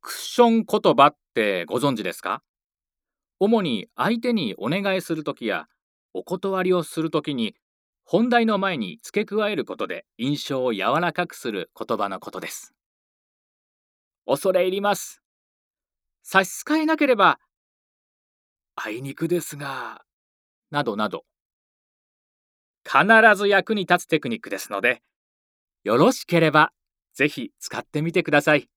クション言葉ってご存知ですか？主に相手にお願いするときやお断りをするときに本題の前に付け加えることで印象を柔らかくする言葉のことです。恐れ入ります。差し支えなければ、あいにくですが、などなど、必ず役に立つテクニックですので、よろしければぜひ使ってみてください。